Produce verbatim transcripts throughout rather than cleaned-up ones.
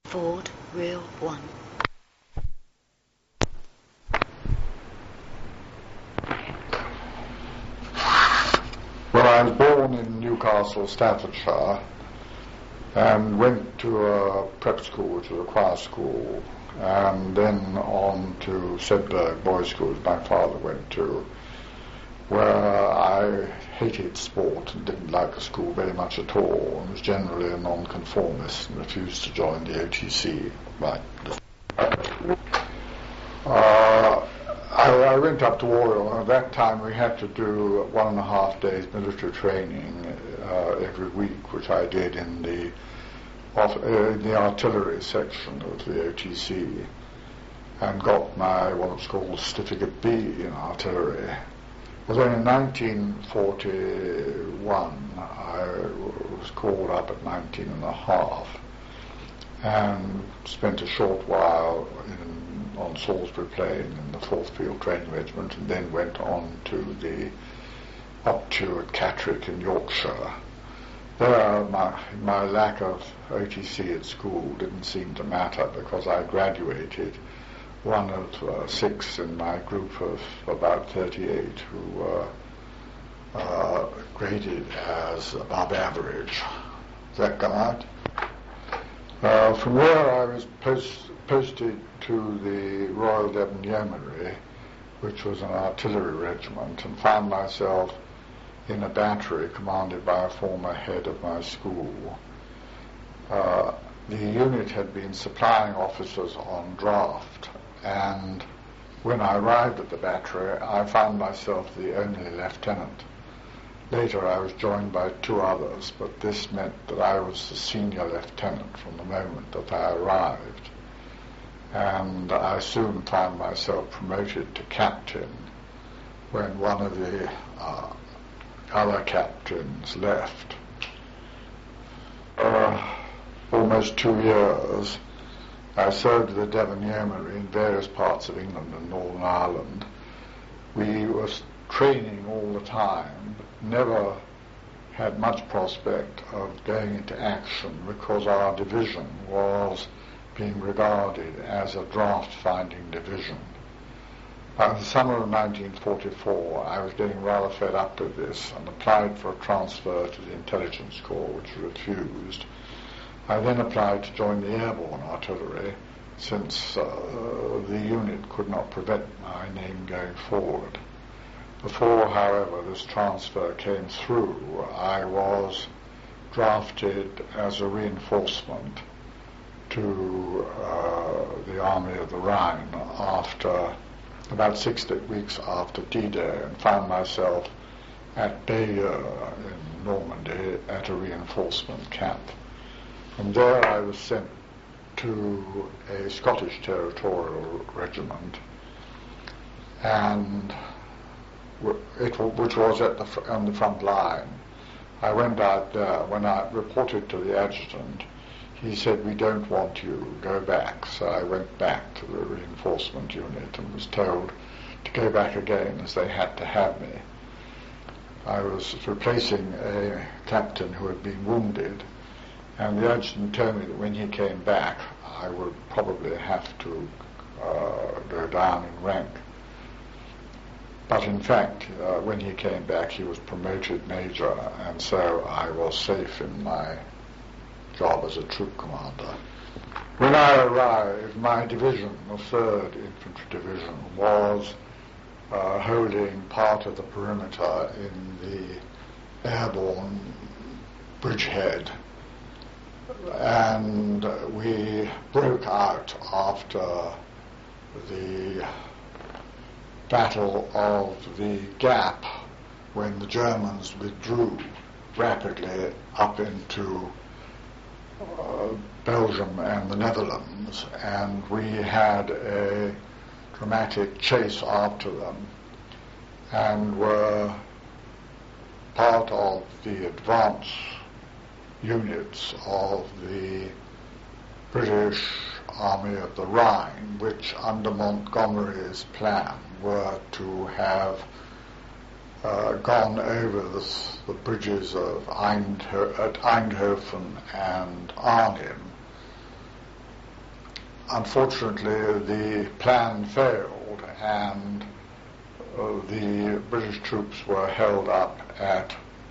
Ford Real One. Well, I was born in Newcastle, Staffordshire, and went to a prep school, which was a choir school, and then on to Sedbergh Boys' School, which my father went to, where I hated sport and didn't like the school very much at all, and was generally a nonconformist and refused to join the O T C. Right. Uh, I, I went up to Oriel, and at that time we had to do one and a half days military training uh, every week, which I did in the off, uh, in the artillery section of the O T C, and got my what was called certificate B in artillery. Well, then in nineteen forty-one I was called up at nineteen and a half and spent a short while in, on Salisbury Plain in the fourth Field Training Regiment, and then went on to the up to at Catterick in Yorkshire. There, my, my lack of O T C at school didn't seem to matter, because I graduated one of uh, six in my group of about thirty-eight who were uh, graded as above average. Does that come out? Uh, from there I was post, posted to the Royal Devon Yeomanry, which was an artillery regiment, and found myself in a battery commanded by a former head of my school. Uh, the unit had been supplying officers on draft, and when I arrived at the battery I found myself the only lieutenant. Later I was joined by two others, but this meant that I was the senior lieutenant from the moment that I arrived, and I soon found myself promoted to captain when one of the uh, other captains left. Uh, almost two years I served the Devon Yeomanry in various parts of England and Northern Ireland. We were training all the time, but never had much prospect of going into action, because our division was being regarded as a draft-finding division. By the summer of nineteen forty-four, I was getting rather fed up with this and applied for a transfer to the Intelligence Corps, which was refused. I then applied to join the Airborne Artillery, since uh, the unit could not prevent my name going forward. Before, however, this transfer came through, I was drafted as a reinforcement to uh, the Army of the Rhine after about six to eight weeks after D-Day, and found myself at Bayeux in Normandy at a reinforcement camp. From there I was sent to a Scottish territorial regiment, and it, which was at the fr- on the front line. I went out there. When I reported to the adjutant, he said, "We don't want you, go back." So I went back to the reinforcement unit and was told to go back again, as they had to have me. I was replacing a captain who had been wounded, and the adjutant told me that when he came back I would probably have to uh, go down in rank. But in fact, uh, when he came back he was promoted major, and so I was safe in my job as a troop commander. When I arrived, my division, the third Infantry Division, was uh, holding part of the perimeter in the airborne bridgehead, and we broke out after the Battle of the Gap, when the Germans withdrew rapidly up into uh, Belgium and the Netherlands, and we had a dramatic chase after them, and were part of the advance units of the British Army of the Rhine, which under Montgomery's plan were to have uh, gone over the, the bridges of Eindho- at Eindhoven and Arnhem unfortunately, the plan failed, and uh, the British troops were held up at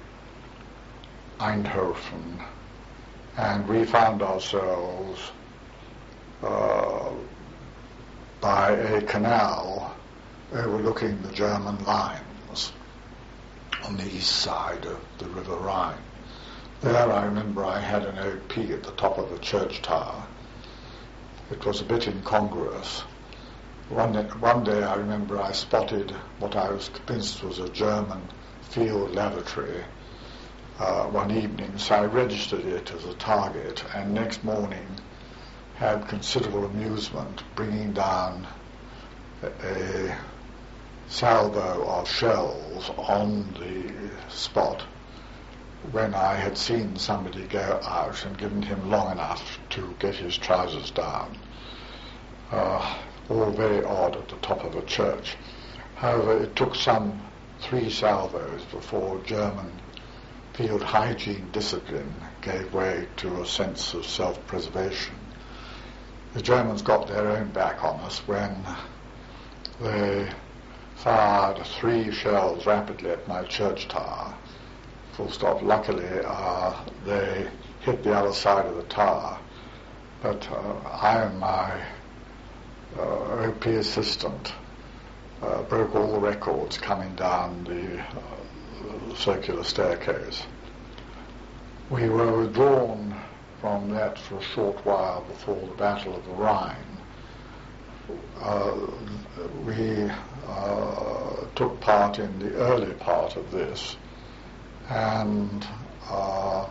Eindhoven, and we found ourselves uh, by a canal overlooking the German lines on the east side of the River Rhine. There I remember I had an O P at the top of the church tower. It was a bit incongruous. One day, one day I remember I spotted what I was convinced was a German field lavatory uh, one evening, so I registered it as a target, and next morning had considerable amusement bringing down a salvo of shells on the spot when I had seen somebody go out and given him long enough to get his trousers down. Uh, all very odd at the top of a church. However, it took some three salvos before German field hygiene discipline gave way to a sense of self-preservation. The Germans got their own back on us when they fired three shells rapidly at my church tower. Full stop. Luckily, uh, they hit the other side of the tower, but uh, I and my uh, O P assistant uh, broke all the records coming down the uh, circular staircase. We were withdrawn from that for a short while before the Battle of the Rhine. Uh, we uh, took part in the early part of this, and uh,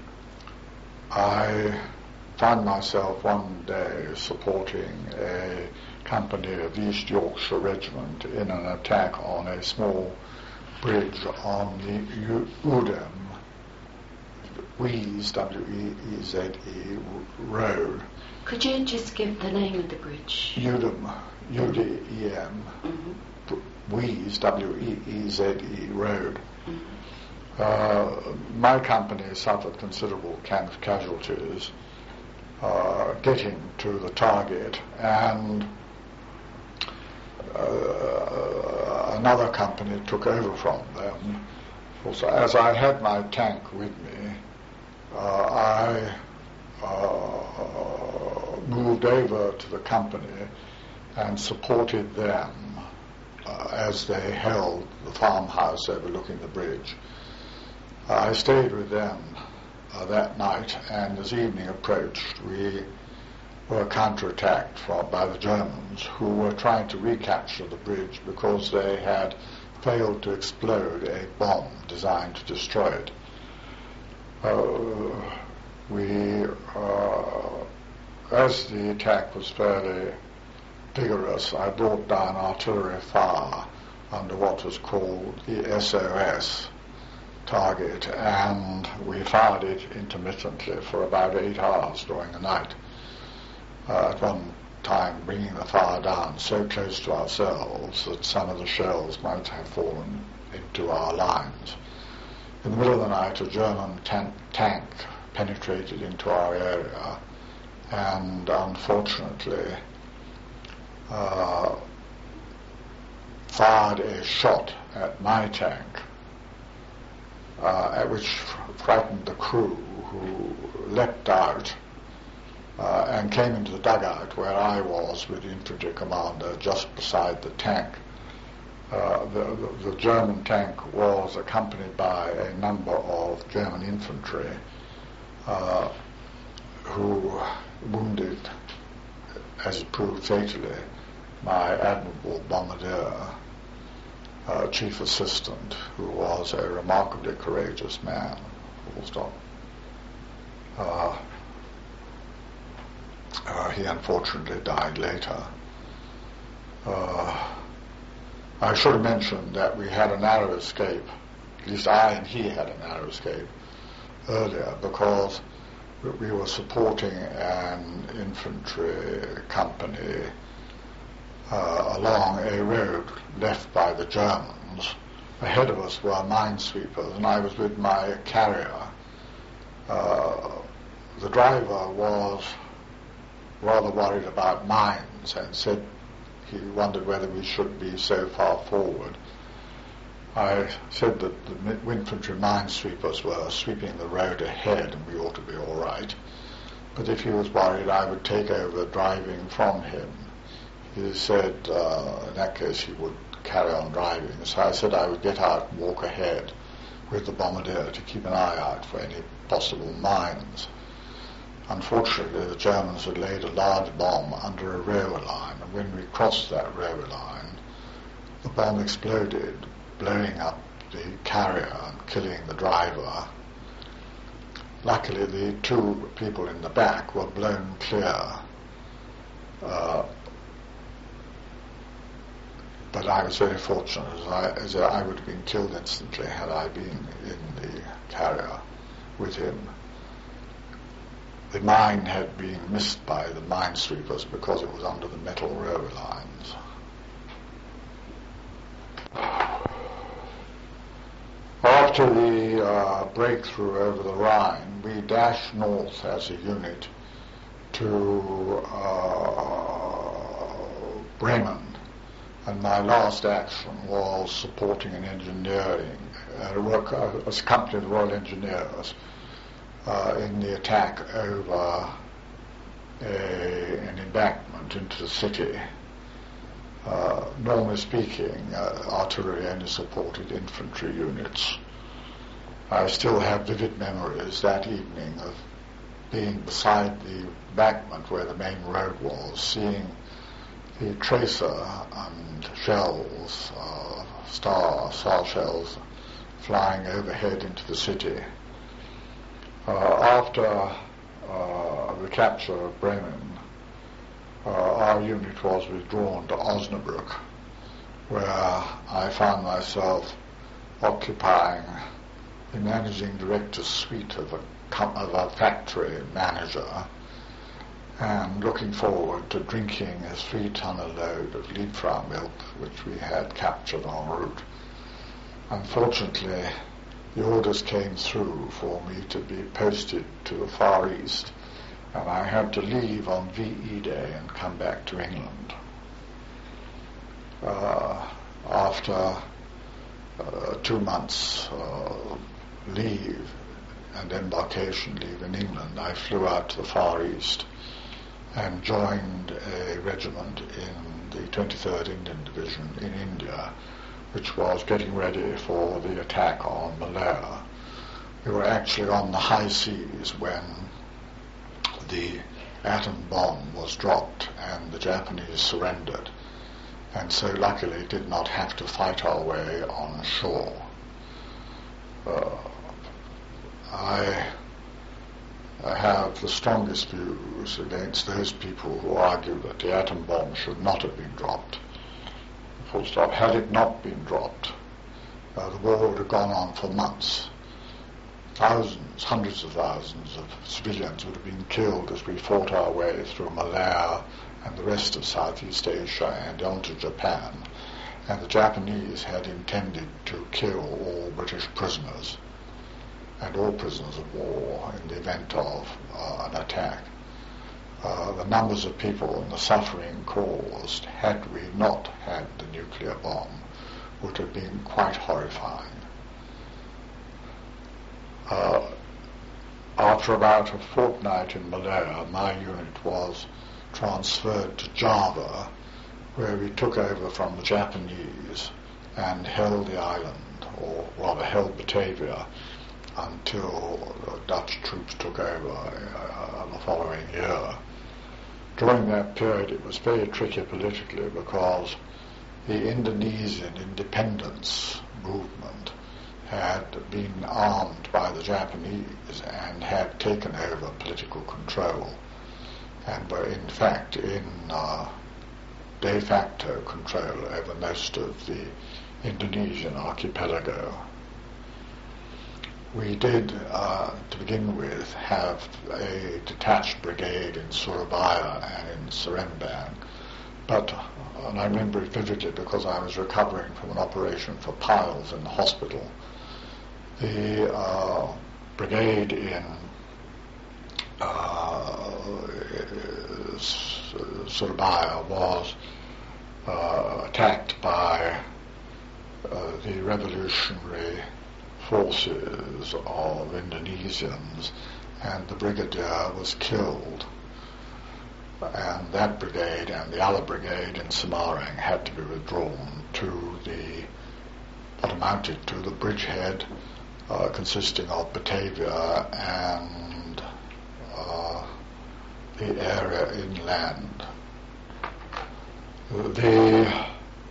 I found myself one day supporting a company of the East Yorkshire Regiment in an attack on a small bridge on the Udem, Weeze, W E E Z E, road. Could you just give the name of the bridge? Udem, U D E M, mm-hmm. Weeze, W E E Z E, road. Mm-hmm. Uh, my company suffered considerable ca- casualties uh, getting to the target, and uh, another company took over from them. Also, as I had my tank with me, uh, I uh, moved over to the company and supported them uh, as they held the farmhouse overlooking the bridge. I stayed with them uh, that night, and as evening approached, we were counterattacked from, by the Germans, who were trying to recapture the bridge because they had failed to explode a bomb designed to destroy it. Uh, we, uh, as the attack was fairly vigorous, I brought down artillery fire under what was called the S O S target, and we fired it intermittently for about eight hours during the night, uh, at one time bringing the fire down so close to ourselves that some of the shells might have fallen into our lines. In the middle of the night, a German tan- tank penetrated into our area and unfortunately uh, fired a shot at my tank, Uh, which frightened the crew, who leapt out uh, and came into the dugout where I was with the infantry commander just beside the tank. Uh, the, the, the German tank was accompanied by a number of German infantry uh, who wounded, as it proved fatally, my admirable bombardier, Uh, chief assistant, who was a remarkably courageous man, full stop. Uh, uh, he unfortunately died later. Uh, I should have mentioned that we had a narrow escape, at least I and he had a narrow escape earlier, because we were supporting an infantry company Uh, along a road left by the Germans. Ahead of us were minesweepers, and I was with my carrier. Uh, the driver was rather worried about mines and said he wondered whether we should be so far forward. I said that the infantry minesweepers were sweeping the road ahead and we ought to be all right. But if he was worried, I would take over driving from him. He said uh, in that case he would carry on driving. So I said I would get out and walk ahead with the bombardier to keep an eye out for any possible mines. Unfortunately, the Germans had laid a large bomb under a railway line, and when we crossed that railway line, the bomb exploded, blowing up the carrier and killing the driver. Luckily, the two people in the back were blown clear, uh, but I was very fortunate, as I, as I would have been killed instantly had I been in the carrier with him. The mine had been missed by the minesweepers because it was under the metal railway lines. After the uh, breakthrough over the Rhine, we dashed north as a unit to uh, Bremen, and my last action was supporting an engineering uh, work uh, as a company of the Royal Engineers uh, in the attack over a, an embankment into the city. Uh, normally speaking, uh, artillery only supported infantry units. I still have vivid memories that evening of being beside the embankment where the main road was, seeing the tracer and shells, uh, star, star shells, flying overhead into the city. Uh, after uh, the capture of Bremen, uh, our unit was withdrawn to Osnabrück, where I found myself occupying the managing director's suite of a, of a factory manager, and looking forward to drinking a three-tonner load of Liebfrau milk which we had captured en route. Unfortunately, the orders came through for me to be posted to the Far East, and I had to leave on V E Day and come back to England. Uh, after uh, two months uh, leave and embarkation leave in England, I flew out to the Far East and joined a regiment in the twenty-third Indian Division in India, which was getting ready for the attack on Malaya. We were actually on the high seas when the atom bomb was dropped and the Japanese surrendered, and so luckily did not have to fight our way on shore. Uh, I I have the strongest views against those people who argue that the atom bomb should not have been dropped. Full stop. Had it not been dropped, uh, the war would have gone on for months. Thousands, hundreds of thousands of civilians would have been killed as we fought our way through Malaya and the rest of Southeast Asia and onto Japan. And the Japanese had intended to kill all British prisoners and all prisoners of war in the event of uh, an attack. Uh, the numbers of people and the suffering caused, had we not had the nuclear bomb, would have been quite horrifying. Uh, after about a fortnight in Malaya, my unit was transferred to Java, where we took over from the Japanese and held the island, or rather held Batavia, until the Dutch troops took over uh, the following year. During that period it was very tricky politically because the Indonesian independence movement had been armed by the Japanese and had taken over political control and were in fact in uh, de facto control over most of the Indonesian archipelago. We did, uh, to begin with, have a detached brigade in Surabaya and in Seremban, but, uh, and I remember it vividly because I was recovering from an operation for piles in the hospital, the uh, brigade in uh, Surabaya was uh, attacked by uh, the revolutionary forces of Indonesians, and the brigadier was killed. And that brigade and the other brigade in Semarang had to be withdrawn to the what amounted to the bridgehead, uh, consisting of Batavia and uh, the area inland. The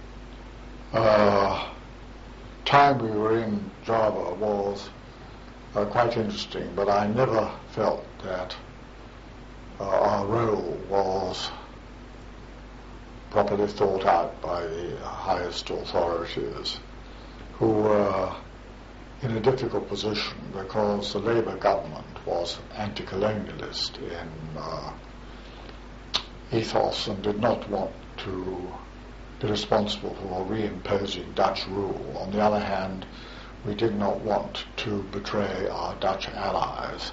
uh, time we were in Java was uh, quite interesting, but I never felt that uh, our role was properly thought out by the highest authorities, who were in a difficult position because the Labour government was anti-colonialist in uh, ethos and did not want to be responsible for reimposing Dutch rule. On the other hand, we did not want to betray our Dutch allies.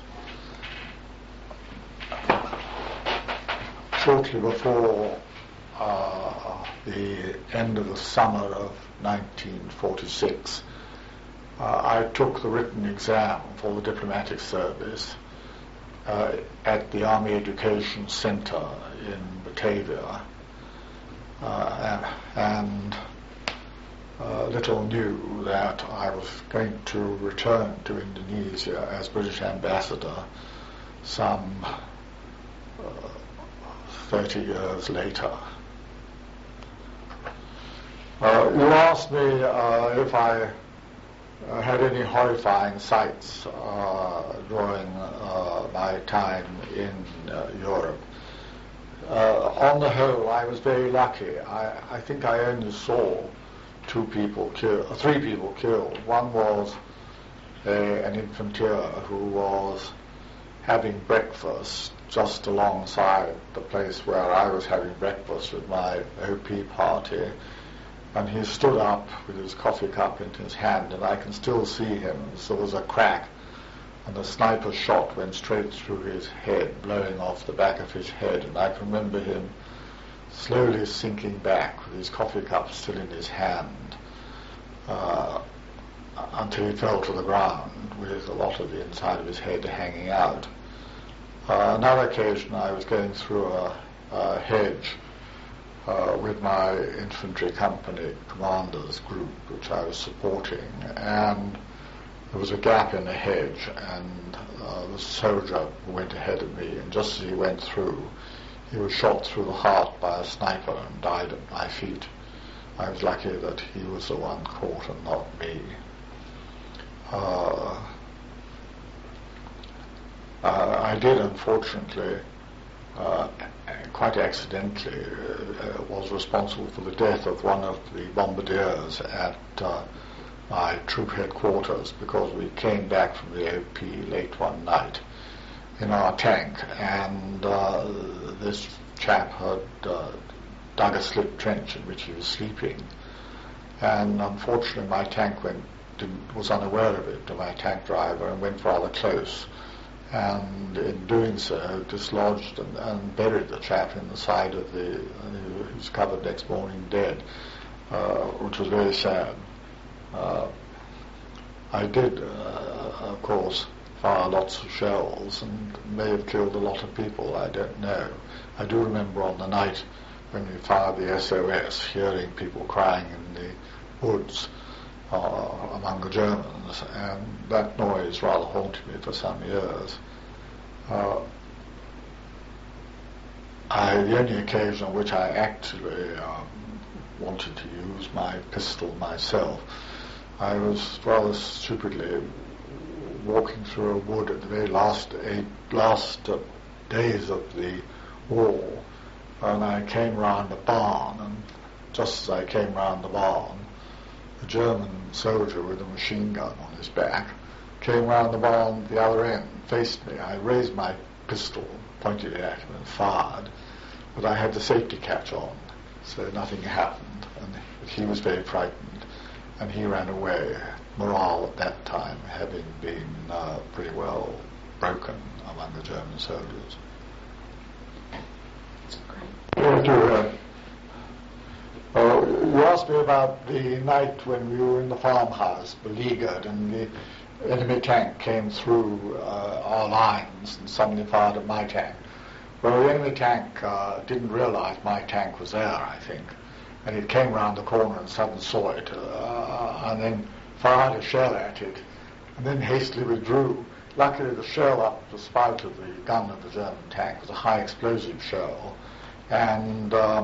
Shortly before uh, the end of the summer of nineteen forty-six, uh, I took the written exam for the diplomatic service uh, at the Army Education Centre in Batavia, uh, and uh, little knew that I was going to return to Indonesia as British ambassador some uh, thirty years later. Uh, you asked me uh, if I uh, had any horrifying sights uh, during uh, my time in uh, Europe. Uh, on the whole, I was very lucky. I, I think I only saw two people killed, three people killed. One was a, an infanteer who was having breakfast just alongside the place where I was having breakfast with my O P party, and he stood up with his coffee cup in his hand, and I can still see him. So there was a crack, and the sniper shot went straight through his head, blowing off the back of his head, and I can remember him slowly sinking back with his coffee cup still in his hand uh, until he fell to the ground with a lot of the inside of his head hanging out. Uh, another occasion, I was going through a, a hedge uh, with my infantry company commanders group, which I was supporting, and there was a gap in the hedge, and uh, the soldier who went ahead of me, and just as he went through, he was shot through the heart by a sniper and died at my feet. I was lucky that he was the one caught and not me. Uh, Uh, I did, unfortunately, uh, quite accidentally, uh, was responsible for the death of one of the bombardiers at uh, my troop headquarters, because we came back from the O P late one night in our tank, and uh, this chap had uh, dug a slip trench in which he was sleeping, and unfortunately my tank went, didn't, was unaware of it, to my tank driver, and went rather close, and in doing so dislodged and, and buried the chap in the side of the, uh, he was covered next morning dead, uh, which was very sad. Uh, I did, uh, of course, fire lots of shells and may have killed a lot of people, I don't know. I do remember on the night when we fired the S O S, hearing people crying in the woods Uh, among the Germans, and that noise rather haunted me for some years. Uh, I, the only occasion on which I actually um, wanted to use my pistol myself, I was rather stupidly walking through a wood at the very last eight, last uh, days of the war, and I came round a barn, and just as I came round the barn, a German soldier with a machine gun on his back came round the barn at the other end, faced me. I raised my pistol, pointed it at him and fired, but I had the safety catch on, so nothing happened, and he was very frightened, and he ran away, morale at that time having been uh, pretty well broken among the German soldiers. Thank you. Uh, uh, you asked me about the night when we were in the farmhouse, beleaguered, and the enemy tank came through uh, our lines and suddenly fired at my tank. Well, the enemy tank uh, didn't realize my tank was there, I think, and it came round the corner and suddenly saw it, uh, and then fired a shell at it, and then hastily withdrew. Luckily, the shell up the spout of the gun of the German tank was a high explosive shell, and uh,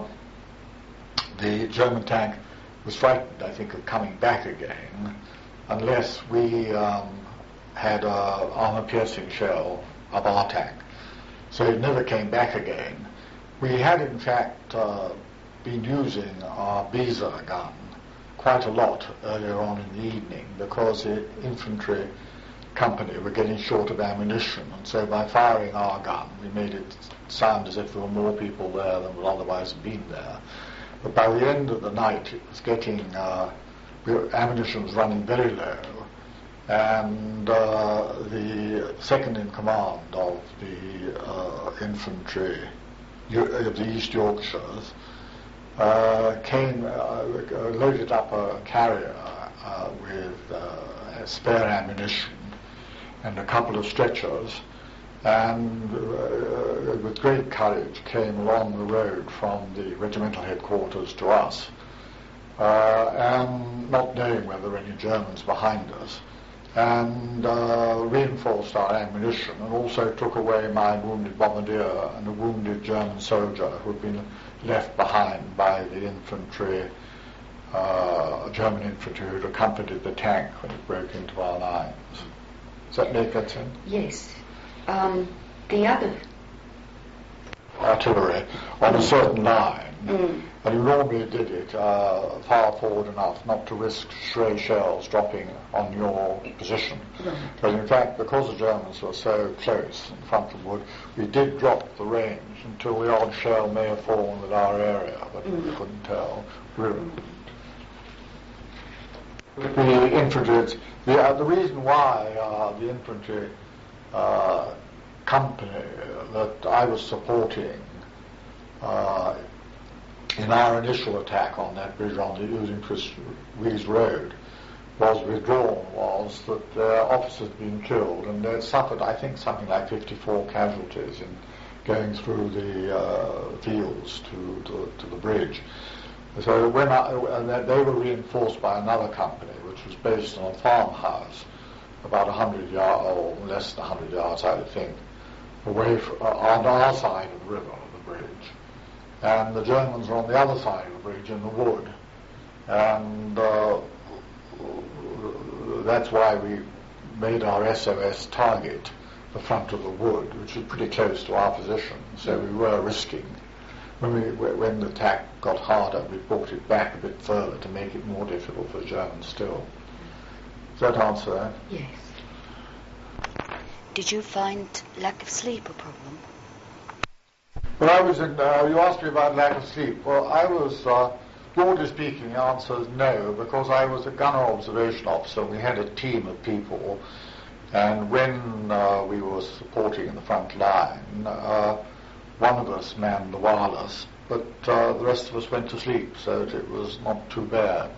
the German tank was frightened, I think, of coming back again, unless we um, had an armor-piercing shell of our tank. So it never came back again. We had, in fact, uh, been using our Beezer gun quite a lot earlier on in the evening because the infantry company were getting short of ammunition, and so by firing our gun we made it sound as if there were more people there than would otherwise have been there. But by the end of the night it was getting, uh, we were, ammunition was running very low, and uh, the second in command of the uh, infantry of the East Yorkshires uh, came, uh, loaded up a carrier uh, with uh, spare ammunition and a couple of stretchers, and uh, with great courage came along the road from the regimental headquarters to us, uh, and not knowing whether there were any Germans behind us, and uh, reinforced our ammunition, and also took away my wounded bombardier and a wounded German soldier who had been left behind by the infantry, uh, German infantry who had accompanied the tank when it broke into our lines. Does that make that sense? Yes. Um, the other artillery on a certain line, mm. and you normally did it uh, far forward enough not to risk stray shells dropping on your position. Right. But in fact, because the Germans were so close in front of the wood, we did drop the range until the odd shell may have fallen at our area, but mm. we couldn't tell. We were, mm. The infantry, the, uh, the reason why uh, the infantry uh, company that I was supporting uh, in our initial attack on that bridge on the Using-Chris Road was withdrawn was that their officers had been killed, and they had suffered, I think, something like fifty-four casualties in going through the uh, fields to, to to the bridge. So when I, and they were reinforced by another company, which was based on a farmhouse about a hundred yards, or less than a hundred yards, I would think, away from, uh, on our side of the river, of the bridge. And the Germans were on the other side of the bridge in the wood. And uh, that's why we made our S O S target the front of the wood, which was pretty close to our position. So we were risking. When, we, when the attack got harder, we brought it back a bit further to make it more difficult for the Germans still. Does that answer that? Yes. Did you find lack of sleep a problem? Well, I was in, uh, you asked me about lack of sleep. Well, I was, uh, broadly speaking, the answer is no, because I was a gunner observation officer. We had a team of people, and when uh, we were supporting in the front line, uh, one of us manned the wireless, but uh, the rest of us went to sleep, so that it was not too bad.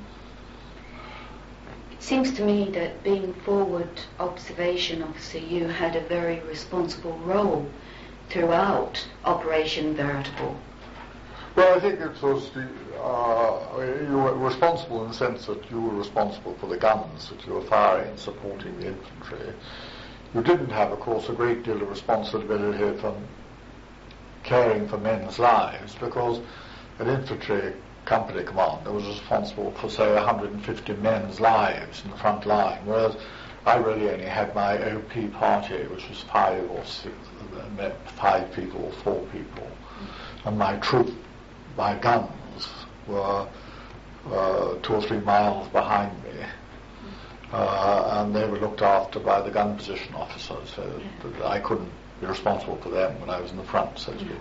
It seems to me that being forward observation officer, you had a very responsible role throughout Operation Veritable. Well, I think it was the, uh, you were responsible in the sense that you were responsible for the guns that you were firing and supporting the infantry. You didn't have, of course, a great deal of responsibility for caring for men's lives, because an infantry company commander was responsible for, say, one hundred fifty men's lives in the front line, whereas I really only had my O P party, which was five or six, five people or four people, and my troop, my guns were uh, two or three miles behind me, uh, and they were looked after by the gun position officers, so that I couldn't be responsible for them when I was in the front, so to speak.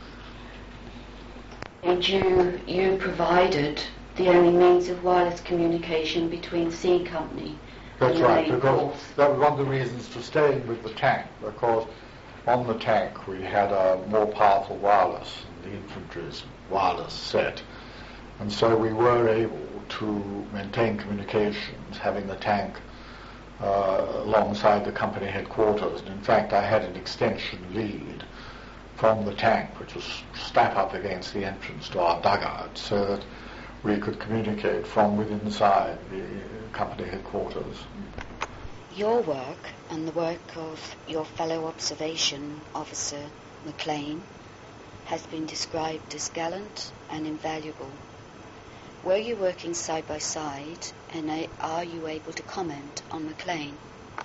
And you, you provided the only means of wireless communication between C Company That's and the right, main because force. that was one of the reasons for staying with the tank, because on the tank we had a more powerful wireless the infantry's wireless set. And so we were able to maintain communications, having the tank uh, alongside the company headquarters. And in fact, I had an extension lead from the tank, which was slap up against the entrance to our dugout, so that we could communicate from within inside the company headquarters. Your work and the work of your fellow observation officer, Maclean, has been described as gallant and invaluable. Were you working side by side, and are you able to comment on Maclean?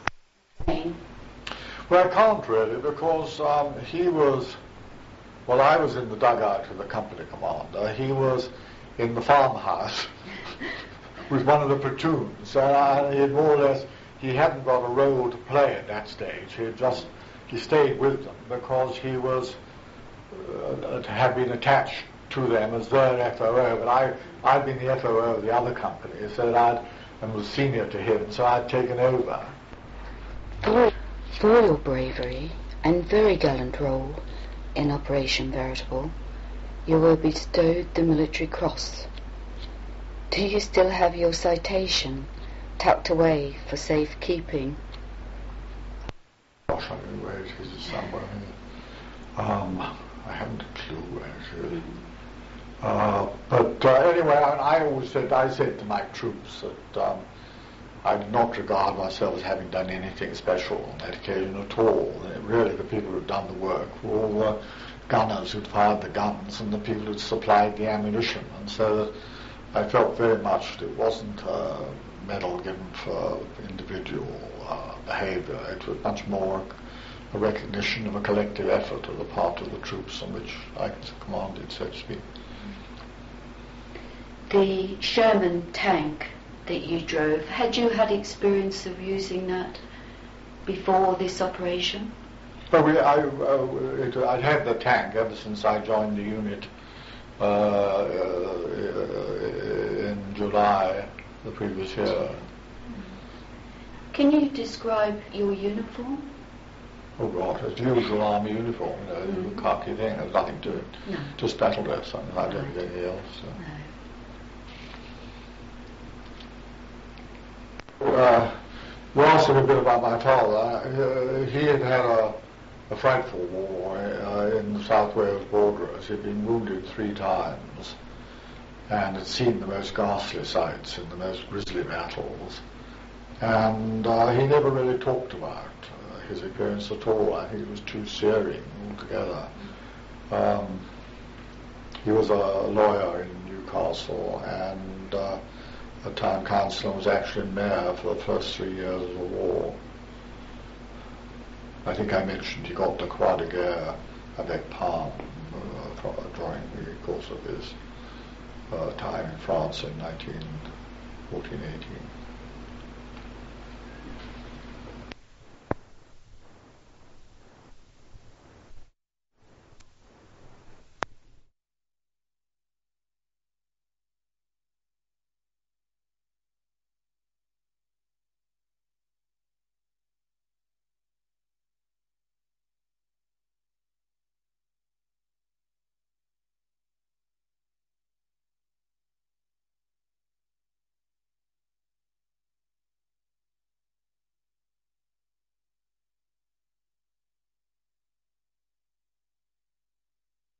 Well, I can't really, because um, he was, well, I was in the dugout with the company commander. He was in the farmhouse with one of the platoons. And I, he had more or less, he hadn't got a role to play at that stage. He had just, he stayed with them because he was, uh, had been attached to them as their F O O. But I, I'd been the F O O of the other company, so that I'd, and was senior to him, so I'd taken over. For, for your bravery and very gallant role in Operation Veritable, you were bestowed the Military Cross. Do you still have your citation tucked away for safekeeping? Gosh, I don't know where it is somewhere. Um, I haven't a clue, actually. Uh, but uh, anyway, I, I always said, I said to my troops that um, I did not regard myself as having done anything special on that occasion at all. Really, the people who'd done the work were all the gunners who'd fired the guns and the people who'd supplied the ammunition. And so that I felt very much that it wasn't a medal given for individual uh, behaviour. It was much more a recognition of a collective effort on the part of the troops on which I commanded, so to speak. The Sherman tank that you drove, had you had experience of using that before this operation? Well, we, I, uh, it, I'd had the tank ever since I joined the unit uh, uh, in July the previous year. Can you describe your uniform? Oh God, it's the usual army uniform, you know, Mm. the khaki thing, there's nothing to it. No. Just battle dress, something like Right. anything else. So. No. Uh, you asked a bit about my father. Uh, he had had a, a frightful war uh, in the South Wales Borderers. He'd been wounded three times and had seen the most ghastly sights in the most grisly battles. And uh, he never really talked about uh, his appearance at all. I think it was too searing altogether. Um, he was a lawyer in Newcastle and uh, a town councillor, was actually mayor for the first three years of the war. I think I mentioned he got the Croix de Guerre avec Palme uh, for, during the course of his uh, time in France in nineteen fourteen eighteen.